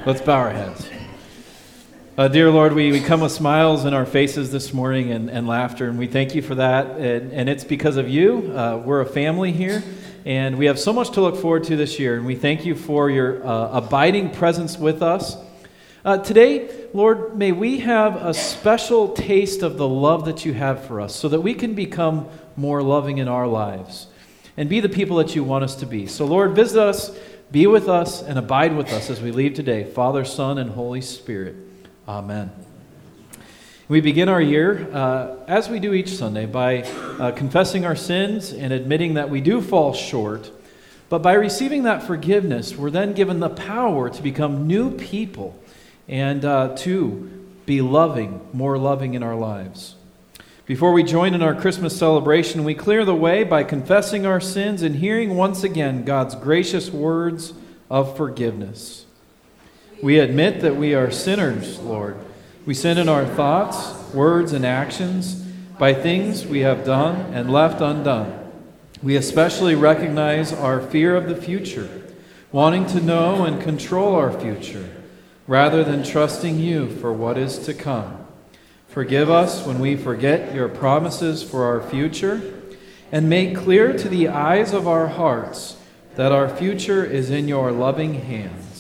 Let's bow our heads. Dear Lord, we come with smiles in our faces this morning and laughter, and we thank you for that. And it's because of you. We're a family here, and we have so much to look forward to this year. And we thank you for your abiding presence with us. Today, Lord, may we have a special taste of the love that you have for us so that we can become more loving in our lives and be the people that you want us to be. So, Lord, visit us, be with us, and abide with us as we leave today. Father, Son, and Holy Spirit. Amen. We begin our year, as we do each Sunday, by confessing our sins and admitting that we do fall short. But by receiving that forgiveness, we're then given the power to become new people and to be loving, more loving in our lives. Before we join in our Christmas celebration, we clear the way by confessing our sins and hearing once again God's gracious words of forgiveness. We admit that we are sinners, Lord. We sin in our thoughts, words, and actions by things we have done and left undone. We especially recognize our fear of the future, wanting to know and control our future, rather than trusting you for what is to come. Forgive us when we forget your promises for our future, and make clear to the eyes of our hearts that our future is in your loving hands.